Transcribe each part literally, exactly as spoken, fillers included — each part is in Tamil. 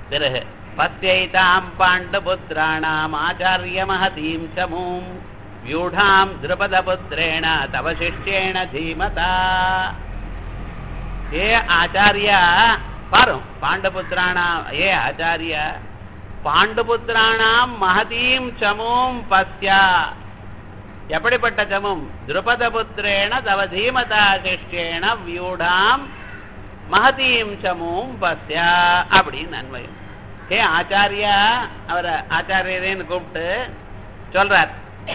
பிறகு பத்யைதாம் பாண்டபுத்திராணாம் ஆச்சாரிய மகதீம் சமூம் வியூடாம் திருபதபுத்திரேண தவ சிஷ்யேண தீமதா. ஏ ஆச்சாரியா பாரும் பாண்டபுத்திராணாம், ஏ ஆச்சாரிய பாண்டபுத்திராணாம் மகதீம் சமூம் பஸ்யா. எப்படிப்பட்ட சமம்? திருபதபுத்திரேண தவ தீமதா சிஷ்யேண வியூடாம் மகதீம் சமூம் பஸ்யா அப்படின்னு அன்வயம். ஹே ஆச்சாரியா, அவரை ஆச்சாரியரேன்னு கூப்பிட்டு சொல்றார்,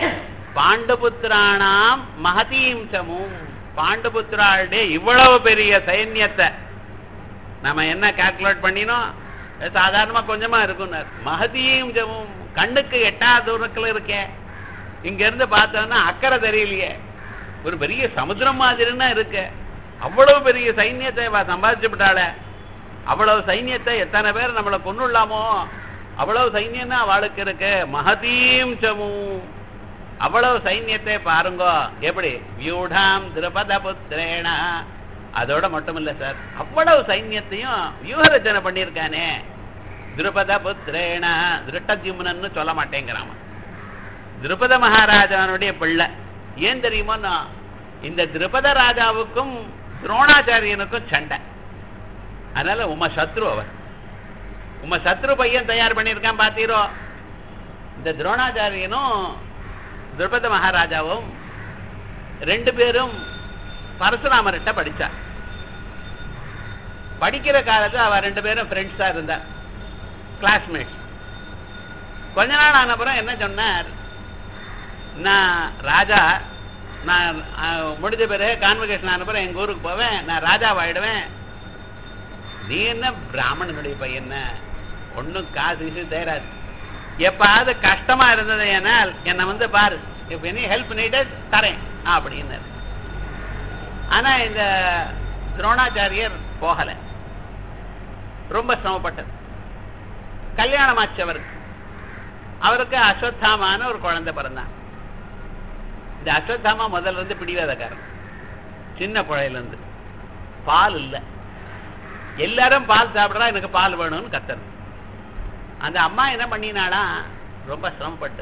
பாண்டபுத்திராணாம் மகதீம் சமூம், பாண்டபுத்திராளுடைய இவ்வளவு பெரிய சைன்யத்தை நம்ம என்ன கால்குலேட் பண்ணினோம், சாதாரணமா கொஞ்சமா இருக்கும். மகதீம் சமூம் கண்ணுக்கு எட்டாவது தூரத்துல இருக்கேன், இங்க இருந்து பார்த்தோம்னா அக்கறை தெரியலையே, ஒரு பெரிய சமுத்திரம் மாதிரின்னா இருக்கு. அவ்வளவு பெரிய சைன்யத்தை சம்பாதிச்சு விட்டாள, அவ்வளவு சைன்யத்தை எத்தனை பேர் நம்மளை கொன்னுள்ளாமோ அவ்வளவு சைன்யம் தான் அவளுக்கு இருக்கு. மகதீம் சமூம், அவ்வளவு சைன்யத்தை பாருங்க. எப்படி? வியூடாம் திருபத புத்திரேண. அதோட மட்டும் இல்ல சார், அவ்வளவு சைன்யத்தையும் வியூகரச்சனை பண்ணியிருக்கானே. திருபத புத்திரேண, திருட்டத்யும்னன்னு சொல்ல மாட்டேங்கிறான். திருபத மகாராஜாவுடைய பிள்ளை. ஏன் தெரியுமோ, இந்த திருபத ராஜாவுக்கும் துரோணாச்சாரியனுக்கும் சண்டை. அதனால உம சத்ரு அவர், உம சத்ரு பையன் தயார் பண்ணியிருக்கான் பாத்தீரோ. இந்த துரோணாச்சாரியனும் திருபத மகாராஜாவும் ரெண்டு பேரும் பரசுராமர்கிட்ட படிச்சார். படிக்கிற காலத்துல அவ ரெண்டு பேரும் ஃப்ரெண்ட்ஸா இருந்தார், கிளாஸ்மேட்ஸ். கொஞ்ச நாள் ஆனப்புறம் என்ன சொன்னார், நான் ராஜா, நான் முடிஞ்ச பிறகு கான்வகேஷன் ஆனப்புறம் எங்க ஊருக்கு போவேன், நான் ராஜாவாயிடுவேன். நீ என்ன பிராமணனுடைய பையன், ஒன்னும் காசு விஷயம் தேராது, எப்பாவது கஷ்டமா இருந்தது ஏனால் என்னை வந்து பாரு, இப்ப எனி ஹெல்ப் நீடட் தரேன் அப்படின்னு. ஆனா இந்த துரோணாச்சாரியர் போகல, ரொம்ப சிரமப்பட்டது. கல்யாணம் ஆச்சு அவருக்கு. அவருக்கு அஸ்வத்தாமான ஒரு குழந்தை பிறந்தான். இந்த அஸ்வத்தாமா முதல்ல இருந்து பிடிவாதக்காரன், சின்ன குழையில இருந்து. பால் இல்லை, எல்லாரும் பால் சாப்பிட்றா, எனக்கு பால் வேணும்னு கத்தணும். அந்த அம்மா என்ன பண்ணினாளா, ரொம்ப சிரமப்பட்டு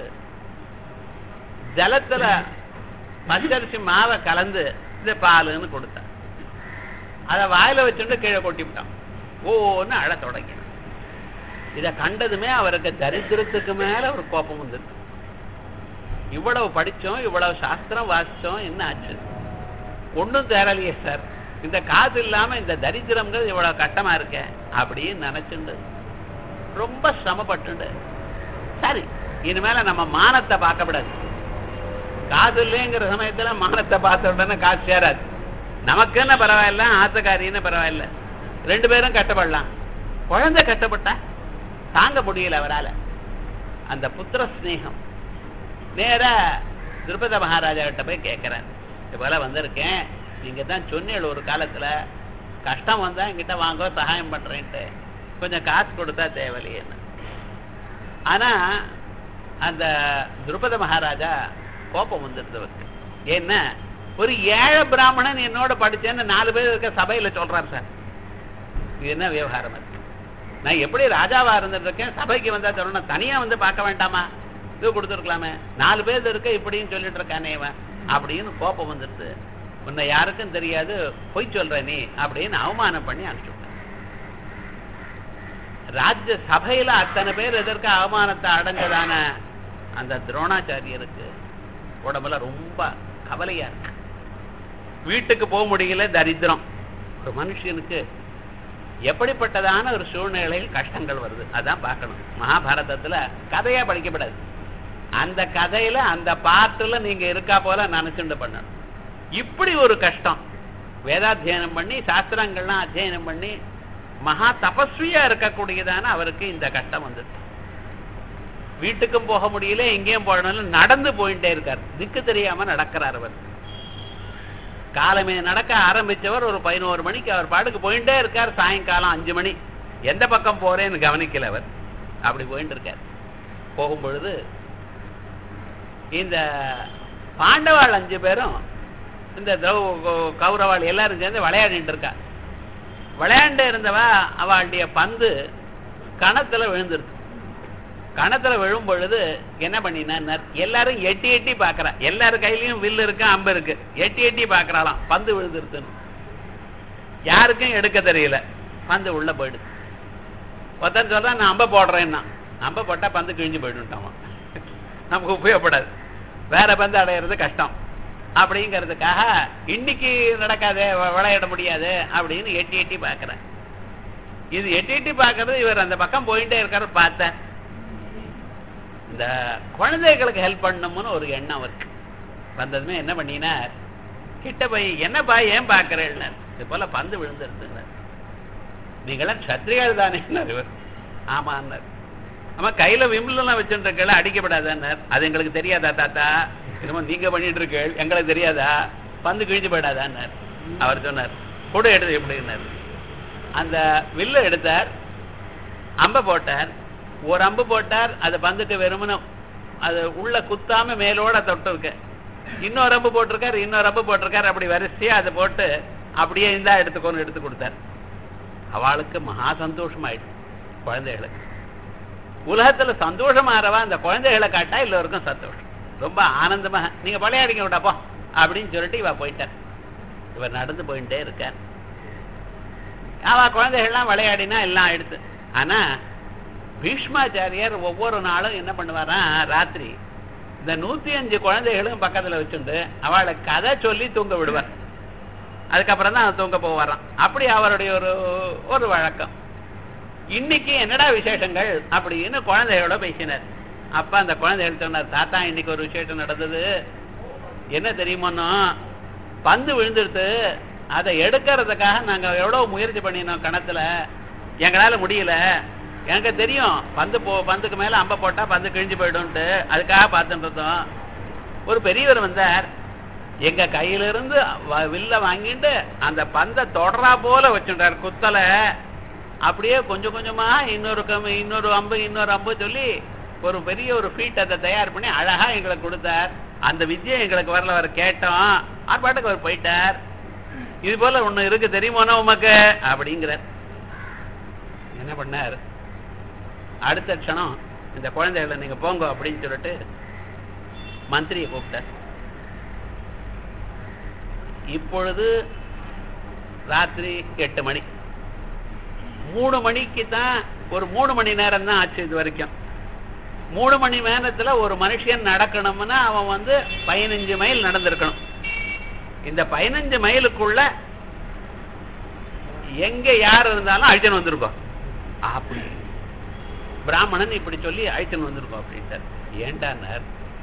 ஜலத்துல பச்சரிசி மாவை கலந்து இந்த பாலுன்னு கொடுத்தா. அதை வாயில வச்சுட்டு கீழே கொட்டி விட்டான். ஓன்னு அழ தொடங்கினான். இதை கண்டதுமே அவருக்கு தரித்திரத்துக்கு மேல ஒரு கோபம் வந்துருக்கு. இவ்வளவு படிச்சோம், இவ்வளவு சாஸ்திரம் வாசிச்சோம், என்ன ஆச்சு, ஒன்றும் தேரலையே சார், இந்த காசு இல்லாம இந்த தரித்திரம்ங்கிறது இவ்வளவு கஷ்டமா இருக்க அப்படின்னு நினைச்சுண்டு ரொம்ப சிரமப்பட்டு, சரி இனிமேல நம்ம மானத்தை பார்க்கப்படாது. காசு இல்லைங்கிற சமயத்துல மானத்தை பார்த்த உடனே காசு சேராது. நமக்குன்னு பரவாயில்ல, ஆத்தக்காரின்னு பரவாயில்ல, ரெண்டு பேரும் கஷ்டப்படலாம். குழந்தை கஷ்டப்பட்டா தாங்க முடியல அவரால். அந்த புத்திர ஸ்நேகம். நேர திருபத மகாராஜா கிட்ட போய் கேட்கிறேன், இது போல வந்திருக்கேன், நீங்க தான் சொன்னீங்க ஒரு காலத்துல கஷ்டம் வந்தா என்கிட்ட வாங்க சகாயம் பண்றேன்ட்டு, கொஞ்சம் காசு கொடுத்தா தேவையில்லையேன்னு. ஆனா அந்த திருபத மகாராஜா கோபம் வந்துருந்தவருக்கு. ஏன்னா ஒரு ஏழை பிராமணன் என்னோட படிச்சேன்னு நாலு பேர் இருக்க சபையில சொல்றாரு சார், இது என்ன விவகாரம் இருக்கு? நான் எப்படி ராஜாவா இருந்துட்டு இருக்கேன், சபைக்கு வந்தா சொல்லணும், தனியா வந்து பார்க்க வேண்டாமா, இது கொடுத்துருக்கலாமே, நாலு பேர் இருக்க இப்படின்னு சொல்லிட்டு இருக்கானே அப்படின்னு கோபம் வந்துடுது. உன்னை யாருக்கும் தெரியாது, பொய் சொல்ற நீ அப்படின்னு அவமானம் பண்ணி அனுப்பிச்சு விட்டான். ராஜ்ய சபையில அத்தனை பேர் எதற்கு அவமானத்தை அடங்கதான அந்த துரோணாச்சாரியருக்கு உடம்புல ரொம்ப கவலையா இருக்கு. வீட்டுக்கு போக முடியல, தரித்திரம். ஒரு மனுஷனுக்கு எப்படிப்பட்டதான ஒரு சூழ்நிலையில் கஷ்டங்கள் வருது, அதான் பார்க்கணும். மகாபாரதத்துல கதையா படிக்கப்படாது, அந்த கதையில அந்த பாட்டுல நீங்க இருக்கா போல நினைச்சுண்டு பண்ணணும். இப்படி ஒரு கஷ்டம், வேதாத்தியனம் பண்ணி சாஸ்திரங்கள்லாம் அத்தியனம் பண்ணி மகா தபஸ்வியா இருக்கக்கூடியதான அவருக்கு இந்த கஷ்டம் வந்தது. வீட்டுக்கும் போக முடியல, எங்கேயும் போகணும், நடந்து போயிட்டே இருக்கார், திக்கு தெரியாம நடக்கிறார். அவர் காலமே நடக்க ஆரம்பிச்சவர் ஒரு பதினோரு மணிக்கு அவர் பாட்டுக்கு போயிட்டே இருக்கார். சாயங்காலம் அஞ்சு மணி, எந்த பக்கம் போறேன்னு கவனிக்கல அவர், அப்படி போயிட்டு இருக்கார். போகும்பொழுது இந்த பாண்டவாள் அஞ்சு பேரும் இந்த கௌரவாள் எல்லாரும் சேர்ந்து விளையாடிட்டு இருக்கா. விளையாண்டு இருந்தவா அவளுடைய பந்து கணத்துல விழுந்துருது. கணத்துல விழும் பொழுது என்ன பண்ணினார், எல்லாரும் எட்டி எட்டி பாக்குறா. எல்லாரும் கையிலயும் வில்லு இருக்கு, அம்பு இருக்கு. எட்டி எட்டி பாக்குறாளாம், பந்து விழுந்துருதுன்னு. யாருக்கும் எடுக்க தெரியல, பந்து உள்ள போயிடுது. ஒருத்தன் சொல்றான், நான் அம்ப போடுறேன்னா, அம்ப போட்டா பந்து கிழிஞ்சு போயிடுட்டாமா, நமக்கு உபயோகப்படாது, வேற பந்து அடையிறது கஷ்டம் அப்படிங்கிறதுக்காக இன்னைக்கு நடக்காது, விளையாட முடியாது அப்படின்னு எட்டி எட்டி பாக்குற. இது எட்டி எட்டி பாக்குறது இவர் அந்த பக்கம் போயிட்டே இருக்காரு. பார்த்தேன் இந்த குழந்தைகளுக்கு ஹெல்ப் பண்ணணும்னு ஒரு எண்ணம் இருக்கு. வந்ததுமே என்ன பண்ணினார், கிட்ட போய் என்னப்பா ஏன் பாக்குறேன், இது போல பந்து விழுந்துருந்துங்க, நீங்களாம் சத்திரியால் தானே இவர். ஆமான்னார். ஆமா, கையில விம்லாம் வச்சுட்டு இருக்கல, அடிக்கப்படாதான்னார். அது எங்களுக்கு தெரியாதா தாத்தா, என்னமோ நீங்க பண்ணிட்டு இருக்க, எங்களுக்கு தெரியாதா, பந்து கிழிஞ்சு போயிடாதான்னார். அவர் சொன்னார், கூட எடுத்து எப்படின்னார். அந்த வில்ல எடுத்தார், அம்ப போட்டார். ஒரு அம்பு போட்டார், அது பந்துக்கு வெறுமனும் அது உள்ள குத்தாம மேலோட தொட்டு இருக்கு. இன்னொரு அம்பு போட்டிருக்காரு, இன்னொரு அம்பு போட்டிருக்காரு. அப்படி வரிசையா அதை போட்டு அப்படியே இந்தா எடுத்துக்கோன்னு எடுத்து கொடுத்தார். அவளுக்கு மகா சந்தோஷமாயிடுச்சு. குழந்தைகளுக்கு உலகத்துல சந்தோஷமாறவா அந்த குழந்தைகளை காட்டா எல்லோருக்கும் சந்தோஷம், ரொம்ப ஆனந்தமா. நீங்க விளையாடிங்க விட்டாப்போ அப்படின்னு சொல்லிட்டு இவ போயிட்டார். இவர் நடந்து போயிட்டே இருக்கார். அவ குழந்தைகள்லாம் விளையாடினா எல்லாம் எடுத்து. ஆனா பீஷ்மாச்சாரியர் ஒவ்வொரு நாளும் என்ன பண்ணுவாரா, ராத்திரி இந்த நூத்தி அஞ்சு குழந்தைகளும் பக்கத்துல வச்சுட்டு அவளை கதை சொல்லி தூங்க விடுவார். அதுக்கப்புறம் தான் தூங்க போவாராம். அப்படி அவருடைய ஒரு ஒரு வழக்கம். இன்னைக்கு என்னடா விசேஷங்கள் அப்படின்னு குழந்தைகளோட பேசினார். அப்ப அந்த குழந்தைகள் சொன்னார், தாத்தா இன்னைக்கு ஒரு விசேஷம் நடந்தது, என்ன தெரியுமோன்னா பந்து விழுந்துடுத்து, அதை எடுக்கிறதுக்காக நாங்க எவ்வளவு முயற்சி பண்ணினோம் கணத்துல, எங்களால முடியல. எனக்கு தெரியும் பந்து போ பந்துக்கு மேல அம்ப போட்டா பந்து கிழிஞ்சு போயிடும்ட்டு, அதுக்காக பார்த்துட்டு இருந்தோம். ஒரு பெரியவர் வந்தார், எங்க கையிலிருந்து வில்ல வாங்கிட்டு அந்த பந்தை தொடரா போல வச்சுட்டார் குத்தலை. அப்படியே கொஞ்சம் கொஞ்சமா இன்னொரு கம் இன்னொரு அம்பு இன்னொரு அம்பு சொல்லி ஒரு பெரிய ஒரு ஃபீட் அதை தயார் பண்ணி அழகா எங்களுக்கு கொடுத்தார். அந்த வித்தியை எங்களுக்கு வரல, அவர் கேட்டோம், ஆர்ப்பாட்டுக்கு அவர் போயிட்டார். இது போல ஒண்ணு இருக்கு தெரியுமோனா உமக்கு அப்படிங்கிறார். என்ன பண்ணார், அடுத்த க்ஷணம் இந்த குழந்தைகளை நீங்க போங்க அப்படின்னு சொல்லிட்டு மந்திரியை கூப்பிட்டார். இப்பொழுது ராத்திரி எட்டு மணி, மூணு மணிக்கு தான், ஒரு மூணு மணி நேரம் தான் ஆச்சு இது வரைக்கும். மூணு மணி நேரத்துல ஒரு மனுஷன் நடக்கணும்னா அவன் வந்து பதினஞ்சு மைல் நடந்திருக்கணும். இந்த பதினஞ்சு மைலுக்குள்ள எங்க யார் இருந்தாலும் அழிச்சன் வந்திருக்கோம். அப்படி பிராமணன் இப்படி சொல்லி அழிச்சன் வந்திருக்கோம் அப்படின்ட்டார். ஏண்டானார்,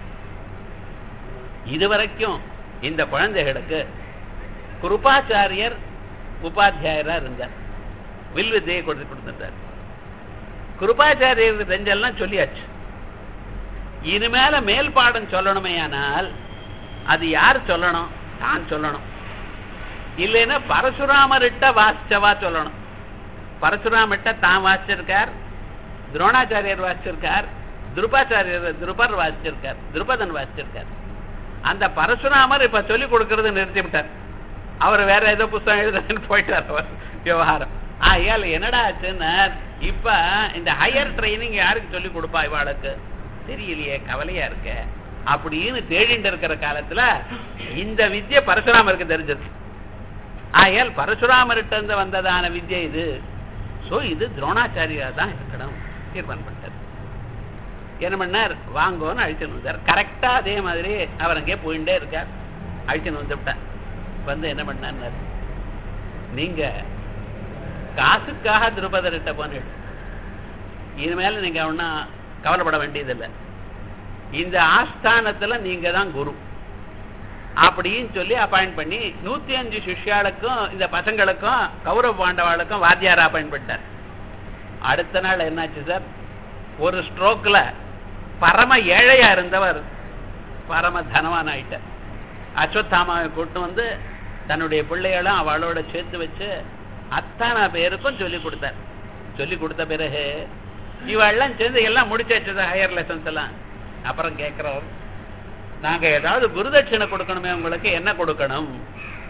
இதுவரைக்கும் இந்த குழந்தைகளுக்கு கிருபாச்சாரியர் உபாத்தியாயரா இருந்தார், வில் வித்தையை கொடுத்து கொடுத்துட்டார். கிருபாச்சாரியருக்கு தெரிஞ்செல்லாம் சொல்லியாச்சு. இனிமேல மேல் பாடம் சொல்லணுமே ஆனால் அது யார் சொல்லணும், தான் சொல்லணும். இல்லைன்னா பரசுராமர்கிட்ட வாசிச்சவா சொல்லணும். பரசுராமர்கிட்ட தான் வாசிச்சிருக்கார், துரோணாச்சாரியர் வாசிச்சிருக்கார், துருபாச்சாரியர் துருபர் வாசிச்சிருக்கார், துருபதன் வாசிச்சிருக்கார். அந்த பரசுராமர் இப்ப சொல்லிக் கொடுக்கறது நிறுத்தி விட்டார். அவர் வேற ஏதோ புத்தகம் எழுதுறதுன்னு போயிட்டார் அவர் விவகாரம். ஆகையால் என்னடா ஆச்சுன்னா இப்ப இந்த ஹையர் ட்ரைனிங் யாருக்கு சொல்லிக் கொடுப்பா இவாளுக்கு தெரியலையே, கவலையா இருக்க அப்படின்னு தேடிட்டு இருக்கிற காலத்துல இந்த வித்யை பரசுராமருக்கு தெரிஞ்சது. ஆகையால் பரசுராமர்கிட்ட இருந்து வந்ததான வித்யை இது. சோ இது துரோணாச்சாரியா தான் இருக்கணும் தீர்மானம் பண்ணிட்டார். என்ன பண்ணார், வாங்கோன்னு அழிச்சுன்னு வந்தார். கரெக்டா அதே மாதிரி அவர் அங்கே போயிட்டே இருக்கார். அழிச்சுன்னு வந்து விட்டார். வந்து என்ன பண்ணார், நீங்க காசுக்காக திருபதர்கிட்ட போன, இனிமேல நீங்க ஒன்னா கவலைப்பட வேண்டியதில்லை, இந்த ஆஸ்தானத்துல நீங்க தான் குரு அப்படின்னு சொல்லி அப்பாயிண்ட் பண்ணி நூத்தி அஞ்சு சிஷ்யாளுக்கும் இந்த பசங்களுக்கும் கௌரவ பாண்டவாளுக்கும் வாத்தியாரா அப்பாயிண்ட் பண்ணிட்டார். அடுத்த நாள் என்னாச்சு சார், ஒரு ஸ்ட்ரோக்ல பரம ஏழையா இருந்தவர் பரம தனவான் ஆயிட்டார். அஸ்வத்தாமாவை கூட்டு வந்து தன்னுடைய பிள்ளைகளும் அவளோட சேர்த்து வச்சு அத்தனை பேருக்கும் சொல்லி கொடுத்தார். சொல்லி கொடுத்த பிறகு இவெல்லாம் சேர்ந்து எல்லாம் முடிச்சாச்சு ஹையர் லெசன்ஸ் எல்லாம். அப்புறம் கேட்கிறவர், நாங்க ஏதாவது குருதட்சிணை கொடுக்கணுமே, உங்களுக்கு என்ன கொடுக்கணும்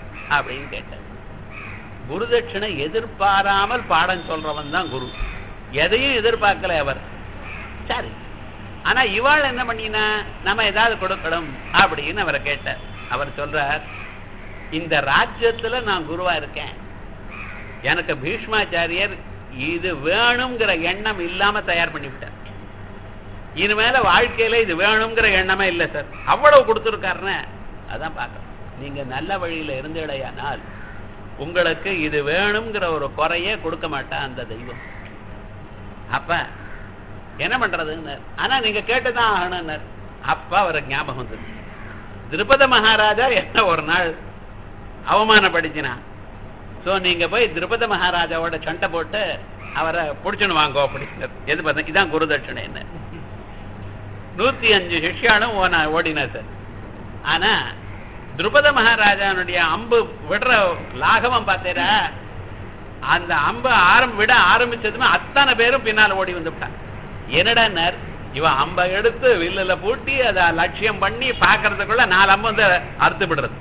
அப்படின்னு கேட்டார். குருதட்சிணை எதிர்பாராமல் பாடம் சொல்றவன் தான் குரு. எதையும் எதிர்பார்க்கல அவர். சரி, ஆனா இவாள் என்ன பண்ணினா நம்ம ஏதாவது கொடுக்கணும் அப்படின்னு அவரை கேட்டார். அவர் சொல்றார், இந்த ராஜ்யத்துல நான் குருவா இருக்கேன், எனக்கு பீஷ்மாச்சாரியர் இது வேணுங்கிற எண்ணம் இல்லாம தயார் பண்ணிவிட்டார். இனிமேல வாழ்க்கையில இது வேணுங்கிற எண்ணமே இல்லை சார், அவ்வளவு கொடுத்துருக்காருன்னு. அதான் பார்க்கணும், நீங்க நல்ல வழியில இருந்தடையானால் உங்களுக்கு இது வேணுங்கிற ஒரு குறையே கொடுக்க மாட்டா அந்த தெய்வம். அப்ப என்ன பண்றதுன்னு, ஆனா நீங்க கேட்டுதான் ஆகணும். அப்ப அவரை ஞாபகம் வந்தது, திருப்பத மகாராஜா என்ன ஒரு நாள் அவமானப்படுத்தினா. சோ நீங்க போய் திருப்பத மகாராஜாவோட சண்டை போட்டு அவரை பிடிச்சுன்னு வாங்கோ அப்படின்னு. எது பார்த்தா இதான் குருதட்சணை. என்ன நூத்தி அஞ்சு சிஷ்யாலும் ஓடினா சார். ஆனா திருப்பத மகாராஜானுடைய அம்பு விடுற லாகவம் பார்த்தேரா, அந்த அம்பு ஆரம்ப விட ஆரம்பிச்சதுமே அத்தனை பேரும் பின்னால ஓடி வந்துவிட்டான். என்னடா இவன் அம்பை எடுத்து வில்லுல பூட்டி அதை லட்சியம் பண்ணி பாக்குறதுக்குள்ள நாலு அம்பு வந்து அறுத்து விடுறது.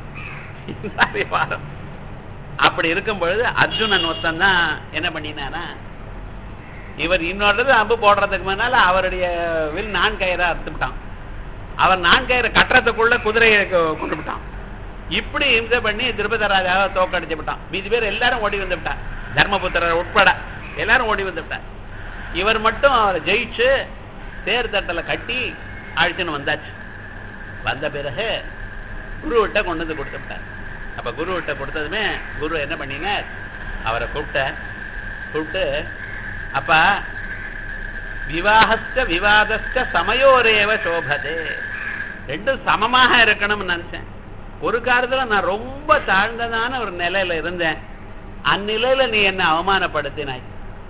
அப்படி இருக்கும் பொழுது அர்ஜுனன் ஒருத்தன் தான் என்ன பண்ணினானா, இவர் இன்னொரு அம்பு போடுறதுக்கு முன்னால அவருடைய வில் நான் கயிறை அறுத்துவிட்டான். அவர் நான் கயிறை கட்டுறதுக்குள்ள குதிரையை கொண்டு விட்டான். இப்படி இம்சை பண்ணி திருப்பத ராஜாவை தோக்கடிச்சு விட்டான். மீதி பேர் எல்லாரும் ஓடி வந்து விட்டார், தர்மபுத்திரர் உட்பட எல்லாரும் ஓடி வந்து விட்டார். இவர் மட்டும் அவரை ஜெயிச்சு தேர் தட்டல கட்டி அழிச்சுன்னு வந்தாச்சு. வந்த பிறகு குருவிட்ட கொண்டு வந்து கொடுத்து விட்டார். அப்ப குருவிட்ட கொடுத்ததுமே குரு என்ன பண்ணினார், அவரை கூப்பிட்ட கூப்பிட்டு, அப்பா விவாகஸ்ட விவாதஸ்ட சமயோரேவ சோபதே, ரெண்டும் சமமாக இருக்கணும்னு நினைச்சேன். ஒரு காலத்துல நான் ரொம்ப தாழ்ந்ததான ஒரு நிலையில இருந்தேன், அந்நிலையில நீ என்ன அவமானப்படுத்தினாய்.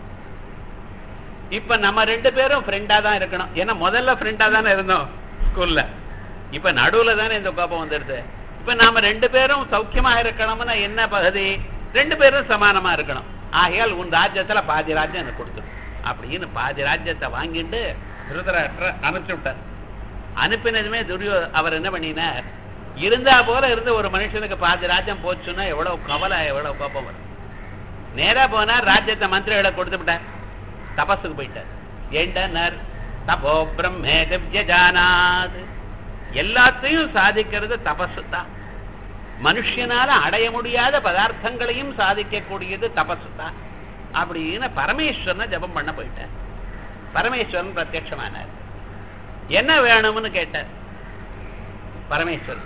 இப்ப நம்ம ரெண்டு பேரும் ஃப்ரெண்டா தான் இருக்கணும். ஏன்னா முதல்ல ஃப்ரெண்டா தானே இருந்தோம் ஸ்கூல்ல, இப்ப நடுவுல தானே இந்த கோபம் வந்துடுது. இப்ப நாம ரெண்டு பேரும் சௌக்கியமா இருக்கணும்னா என்ன பகுதி, ரெண்டு பேரும் சமானமா இருக்கணும். ஆகையால் உன் ராஜ்யத்துல பாதி ராஜ்யம் எனக்கு கொடுத்துடும் அப்படின்னு பாதி ராஜ்யத்தை வாங்கிட்டு திருதராஷ்டிர அனுப்பிச்சு விட்டார். அனுப்பினதுமே துரியோ அவர் என்ன பண்ணினார், இருந்தா போல இருந்து ஒரு மனுஷனுக்கு பாதி ராஜ்யம் போச்சுன்னா எவ்வளவு கவலை, எவ்வளவு கோபம் வரும். நேரா போனார், ராஜ்யத்தை மந்திரிகளை கொடுத்து விட்டார், தபஸுக்கு போயிட்டார். ஏண்டனர் தபோ பிரம்மே திவ்யஜானாத், எல்லாத்தையும் சாதிக்கிறது தபசு தான். மனுஷனால அடைய முடியாத பதார்த்தங்களையும் சாதிக்கக்கூடியது தபசு தான் அப்படின்னு பரமேஸ்வரனை ஜபம் பண்ண போயிட்டார். பரமேஸ்வரன் பிரத்யட்சமானார். என்ன வேணும்னு கேட்டார் பரமேஸ்வரன்.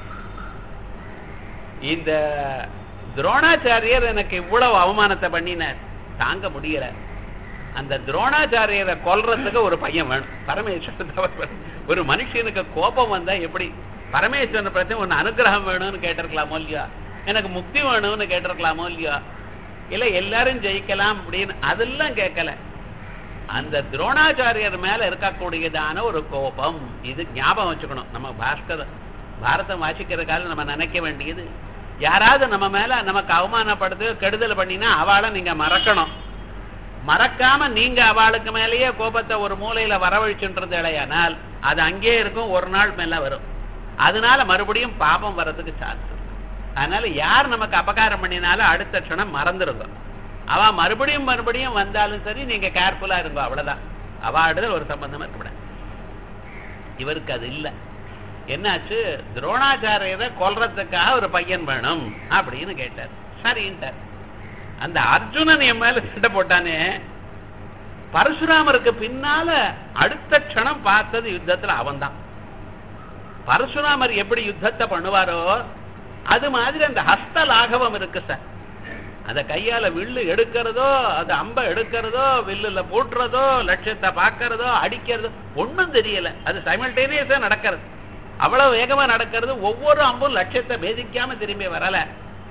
இந்த துரோணாச்சாரியர் எனக்கு இவ்வளவு அவமானத்தை பண்ணினார், தாங்க முடியல. அந்த துரோணாச்சாரியரை கொல்றதுக்கு ஒரு பையன் வேணும். பரமேஸ்வரன் ஒரு மனுஷனுக்கு கோபம் வந்தா எப்படி, பரமேஸ்வரனை பத்தி ஒன்னு அனுகிரகம் வேணும்னு கேட்டிருக்கலாமோ இல்லையா, எனக்கு முக்தி வேணும்னு கேட்டிருக்கலாமோ இல்லையா, இல்ல எல்லாரும் ஜெயிக்கலாம் அப்படின்னு அதெல்லாம் கேட்கல. அந்த துரோணாச்சாரியர் மேல இருக்கக்கூடியதான ஒரு கோபம், இது ஞாபகம் வச்சுக்கணும். நம்ம பாஸ்கர் பாரதம் வாசிக்கிறதுக்காக நம்ம நினைக்க வேண்டியது, யாராவது நம்ம மேல நமக்கு அவமானப்படுத்து கெடுதல் பண்ணினா அவளை நீங்க மறக்கணும். மறக்காம நீங்க அவளுக்கு மேலேயே கோபத்தை ஒரு மூலையில வரவழிச்சுன்றது இல்லையானால் அது அங்கே இருக்கும், ஒரு நாள் மேல வரும். அதனால மறுபடியும் பாபம் வர்றதுக்கு சான்ஸ். அதனால யார் நமக்கு அபகாரம் பண்ணினாலும் அடுத்த க்ஷணம் மறந்துருக்கும். அவ மறுபடியும் மறுபடியும் வந்தாலும் சரி, நீங்க கேர்ஃபுல்லா இருங்க, அவ்வளவுதான். அவாடுதல் ஒரு சம்பந்தம் இருக்கக்கூடாது. இவருக்கு அது இல்லை. என்னாச்சு, துரோணாச்சாரியரை கொல்றதுக்காக ஒரு பையன் வேணும் அப்படின்னு கேட்டார். சரின்ட்டார். அந்த அர்ஜுனன் என் மேல சண்டை போட்டானே, பரசுராமருக்கு பின்னால அடுத்த க்ஷணம் பார்த்தது யுத்தத்துல அவன் தான். பரசுராமர் எப்படி யுத்தத்தை பண்ணுவாரோ அது மாதிரி அந்த ஹஸ்த லாகவம் இருக்கு சார். அந்த கையால வில்லு எடுக்கிறதோ, அது அம்ப எடுக்கிறதோ, வில்லுல போட்டுறதோ, லட்சியத்தை பார்க்கறதோ, அடிக்கிறதோ ஒன்னும் தெரியல. அது சைமல்டேனியஸா நடக்கிறது, அவ்வளவு வேகமா நடக்கிறது. ஒவ்வொரு அம்பும் லட்சியத்தை பேதிக்காம திரும்பி வரல.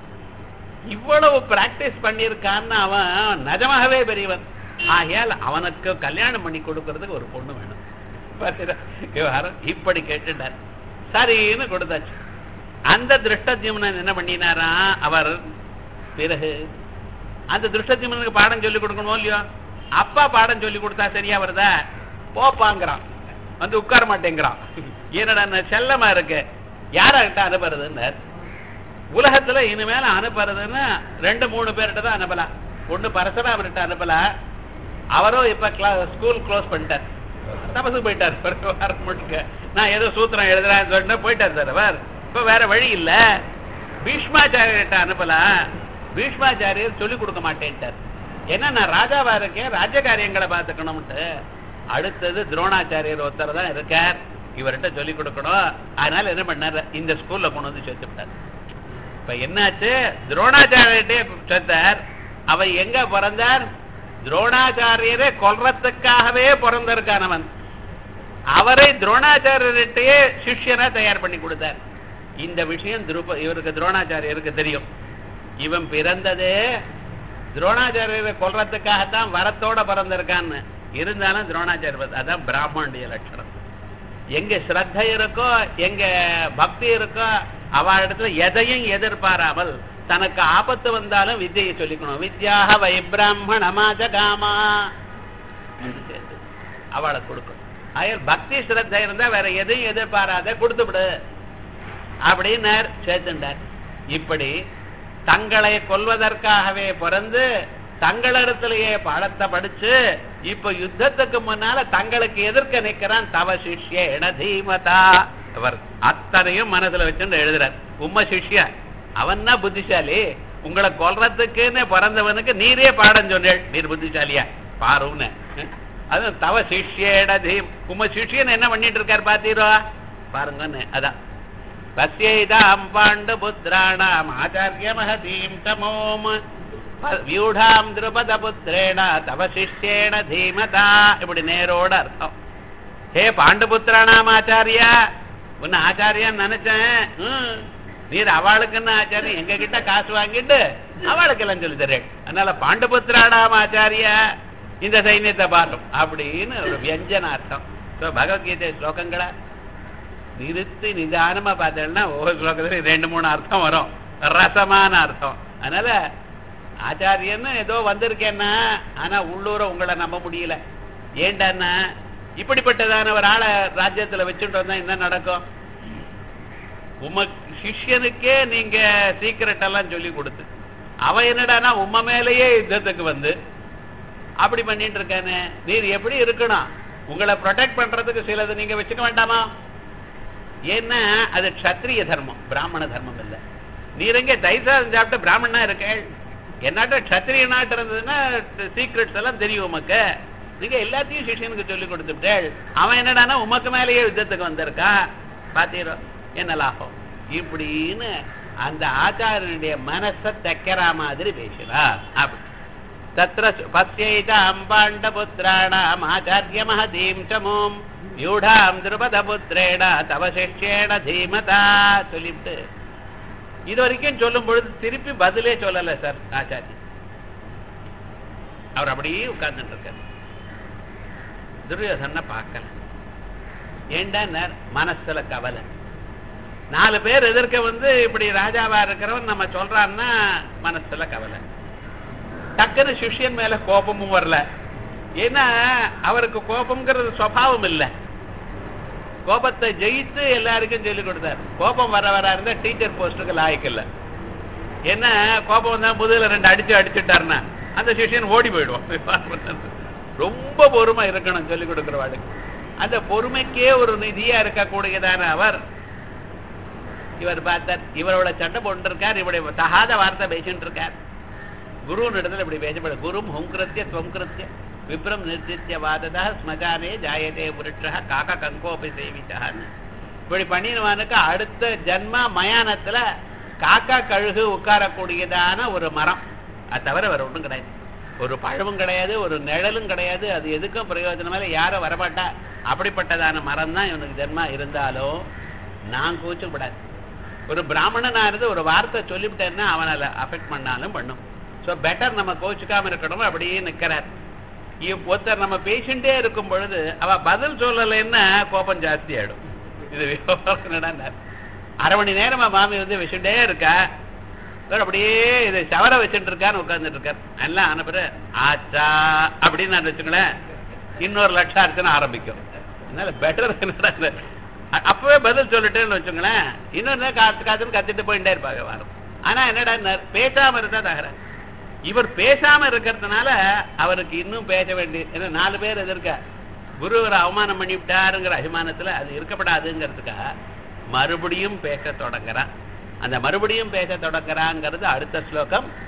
இவ்வளவு பிராக்டிஸ் பண்ணியிருக்கான்னு அவன் நிஜமாகவே பெரியவன். ஆகையால் அவனுக்கு கல்யாணம் பண்ணி கொடுக்கறதுக்கு ஒரு பொண்ணு வேணும். விவகாரம் இப்படி கேட்டுட்டார். சரின்னு கொடுத்தாச்சு. அந்த திருஷ்டத்யும்னன் என்ன பண்ணினாரா, அவர் பிறகு அந்த திருஷ்டத்யும்னனுக்கு பாடம் சொல்லி கொடுக்கணும் இல்லையோ, அப்பா பாடம் சொல்லி கொடுத்தா சரியா வருதா, போப்பாங்கிறான், வந்து உட்கார மாட்டேங்கிறான். என்னடா செல்லமா இருக்கு, யார்கிட்ட அனுப்புறதுன்னு. உலகத்துல இனிமேல அனுப்புறதுன்னு ரெண்டு மூணு பேர்கிட்ட தான் அனுப்பலாம். ஒண்ணு பரசுராமர்கிட்ட அனுப்பலாம், அவரும் இப்ப ஸ்கூல் க்ளோஸ் பண்ணிட்டார், தபசு போயிட்டார். வாரம் முழுக்க நான் ஏதோ சூத்திரம் எழுதுறேன்னு சொல்லிட்டு போயிட்டார் சார். அவர் இப்ப வேற வழி இல்ல, பீஷ்மாச்சாரியர்கிட்ட அனுப்பலாம். பீஷ்மாச்சாரியர் சொல்லிக் கொடுக்க மாட்டேன்ட்டார். ஏன்னா நான் ராஜாவா இருக்கேன், ராஜ்ய காரியங்களை பார்த்துக்கணும்ட்டு. அடுத்தது துரோணாச்சாரியர் ஒருத்தர் தான் இருக்கார், இவர்கிட்ட சொல்லிக் கொடுக்கணும். அதனால என்ன பண்ணார், இந்த ஸ்கூல்ல கொண்டு வந்து சேர்த்து விட்டார். இப்ப என்னாச்சு, துரோணாச்சாரியர்கிட்டே சேர்த்தார். அவர் எங்க பிறந்தார், துரோணாச்சாரியரை கொல்றதுக்காகவே பிறந்திருக்கானவன். அவரை துரோணாச்சாரியர்கிட்டயே சிஷ்யனா தயார் பண்ணி கொடுத்தார். இந்த விஷயம் துருப இவருக்கு துரோணாச்சாரியருக்கு தெரியும். இவன் பிறந்ததே துரோணாச்சாரியரை கொல்றதுக்காகத்தான் வரத்தோட பிறந்திருக்கான்னு. இருந்தாலும் துரோணாச்சாரியர் அதான் பிராமணிய லட்சணம். எங்க ஸ்ரத்த இருக்கோ, எங்க பக்தி இருக்கோ, அவ இடத்துல எதையும் எதிர்பாராமல் தனக்கு ஆபத்து வந்தாலும் வித்தியை சொல்லிக்கணும். வித்யாக வை பிராமணமாஜகாமா அவளை கொடுக்கணும். ஆயர் பக்தி ஸ்ரத்த இருந்தா வேற எதையும் எதிர்பாராத கொடுத்து விடு அப்படின்னு சேர்த்துண்டார். இப்படி தங்களை கொல்வதற்காகவே பிறந்து தங்களிடத்திலேயே பாடத்தை படிச்சு இப்ப யுத்தத்துக்கு முன்னால தங்களுக்கு எதிர்க்க நிற்கிறான். தவ சிஷ்யேன தீமதா. அவர் அத்தனையும் மனசுல வச்சுட்டு எழுதுறார். உம்ம சிஷ்ய அவன் தான் புத்திசாலி, உங்களை கொல்றதுக்குன்னு பிறந்தவனுக்கு நீரே பாடம் சொன்னேள், நீர் புத்திசாலியா பாருன்னு. அது தவ சிஷ்யேன தீம். உம்ம சிஷ்யன் என்ன பண்ணிட்டு இருக்காரு பாத்தீரோ பாருங்கன்னு. அதான் பஸ்யைதாம் பாண்டு புத்திராணாம் ஆச்சாரிய மகதீம் தமோம் வியூடாம் திருபத புத்திரேண தவ சிஷ்யேன தீமதா. இப்படி நேரோட அர்த்தம். ஹே பாண்டுபுத்திராணாம் ஆச்சாரியா, உன்ன ஆச்சாரியான்னு நினைச்சேன். நீர் அவளுக்குன்னு ஆச்சாரியம், எங்க கிட்ட காசு வாங்கிட்டு அவளுக்கு எல்லாம் சொல்லி தரேன். அதனால பாண்டுபுத்திராணாம் ஆச்சாரியா இந்த சைன்யத்தை பாரும் அப்படின்னு ஒரு வியஞ்சனார்த்தம். பகவத்கீதை ஸ்லோகங்களா நிறுத்தி நிதானமா பார்த்தேன்னா ஒவ்வொரு ஸ்லோகத்துல ரெண்டு மூணு அர்த்தம் வரும், ரசமான அர்த்தம். அதனால ஆச்சாரியன்னு ஏதோ வந்திருக்கேன்னா, ஆனா உள்ளூர உங்களை நம்ப முடியல. ஏண்டான்னா இப்படிப்பட்டதான ஒரு ஆளை ராஜ்யத்துல வச்சுட்டு வந்தா என்ன நடக்கும்? உம சிஷ்யனுக்கே நீங்க சீக்கிரட் எல்லாம் சொல்லி கொடுத்து அவன் என்னடானா உம்ம மேலேயே யுத்தத்துக்கு வந்து அப்படி பண்ணிட்டு இருக்கானே, நீர் எப்படி இருக்கணும்? உங்களை ப்ரொடெக்ட் பண்றதுக்கு சிலது நீங்க வச்சுக்க வேண்டாமா? ஏன்னா அது க்ஷத்ரிய தர்மம், பிராமண தர்மம் இல்லை. நீர் எங்கே தைசாதம் சாப்பிட்டு பிராமணனா இருக்க, என்னாட்ட க்ஷத்ரிய நாட்டு இருந்ததுன்னா சீக்ரெட்ஸ் எல்லாம் தெரியும் உமக்கு. நீங்க எல்லாத்தையும் சிஷியனுக்கு சொல்லி கொடுத்துட்டேள். அவன் என்னடானா உமக்கு மேலேயே யுத்தத்துக்கு வந்திருக்கான், பாத்தீரோ என்ன லாபம்? இப்படின்னு அந்த ஆச்சாரியனுடைய மனசை தைக்கிற மாதிரி பேசலா. அப்படி தத்ர பஸ்யைதாம் பாண்டபுத்திராணாம் ஆச்சாரிய மஹதீம் சமோம் யூடாம் திருபத புத்திரேண தவ சிஷ்யேன தீமதா சொல்லிவிட்டு இது வரைக்கும் சொல்லும் பொழுது திருப்பி பதிலே சொல்லல சார் ஆச்சாரி. அவர் அப்படியே உட்கார்ந்துட்டு இருக்கார். துரியோதன பார்க்கல. ஏண்டா மனசுல கவலை. நாலு பேர் எதிர்க்க வந்து இப்படி ராஜாவா இருக்கிறவன் நம்ம சொல்றான்னா மனசுல கவலை. டக்குன்னு சிஷ்யன் மேல கோபமும் வரல. ஏன்னா அவருக்கு கோபம்ங்கிறது சுவாவம் இல்லை. கோபத்தை ஜெயித்து எல்லாருக்கும் சொல்லிக் கொடுத்தார். கோபம் வர வர இருந்தா டீச்சர் போஸ்டுக்கு லாய்க்கு இல்லை. ஏன்னா கோபம் வந்தா முதுகுல ரெண்டு அடிச்சு அடிச்சுட்டாருன்னா அந்த சிஷியன் ஓடி போயிடுவான். ரொம்ப பொறுமை இருக்கணும் சொல்லிக் கொடுக்கிறவாளுக்கு. அந்த பொறுமைக்கே ஒரு நிதியா இருக்கக்கூடியதான அவர் இவர் பார்த்தார். இவரோட சண்டை போட்டு இருக்கார், இவருடைய தகாத வார்த்தை பேசிட்டு இருக்கார். குருன்னு இடத்துல இப்படி பேசப்பட குரும் ஹுங்கிருத்திய துவங்கிருத்திய விப்ரம் நிர்தித்ய வாததா ஸ்மஜானே ஜாயதே புருஷா காக்கா கங்கோபி சேவிச்சான்னு இப்படி பண்ணிடுவானுக்கு அடுத்த ஜன்மா மயானத்துல காக்கா கழுகு உட்காரக்கூடியதான ஒரு மரம். அது தவிர வேற ஒன்றும் கிடையாது. ஒரு பழமும் கிடையாது, ஒரு நிழலும் கிடையாது. அது எதுக்கும் பிரயோஜனமால யாரும் வரமாட்டா. அப்படிப்பட்டதான மரம் தான் இவனுக்கு ஜென்மா. இருந்தாலும் நான் கூச்சப்படாது. ஒரு பிராமணனா இருந்து ஒரு வார்த்தை சொல்லிவிட்டேன்னா அவனால அஃபெக்ட் பண்ணாலும் பண்ணும். ஸோ பெட்டர் நம்ம கோச்சுக்காம இருக்கணும். அப்படியே நிற்கிறார். ஒருத்தர் நம்ம பேசிட்டே இருக்கும் பொழுது அவ பதில் சொல்லலைன்னா கோபம் ஜாஸ்தி ஆயிடும். இது அரை மணி நேரமா மாமி வந்து வச்சுட்டே இருக்கா, அப்படியே இது சவர வச்சுட்டு இருக்கான்னு உட்கார்ந்துட்டு இருக்கார். எல்லாம் அனுப்புற ஆச்சா அப்படின்னு நான் வச்சுங்களேன், இன்னொரு லட்சம் அர்ச்சனை ஆரம்பிக்கும். அதனால பெட்டர் என்னடா அப்பவே பதில் சொல்லிட்டேன்னு வச்சுங்களேன், இன்னொரு காத்து காத்துன்னு கத்திட்டு போயிட்டே இருப்பாங்க வாரம். ஆனா என்னடா பேசாம இருந்தா தகர இவர் பேசாம இருக்கிறதுனால அவருக்கு இன்னும் பேச வேண்டிய ஏன்னா நாலு பேர் எதிர்க்க குருவரை அவமானம் பண்ணிவிட்டாருங்கிற அபிமானத்துல அது இருக்கப்படாதுங்கிறதுக்காக மறுபடியும் பேச தொடங்குறான். அந்த மறுபடியும் பேச தொடங்குறாங்கிறது அடுத்த ஸ்லோகம்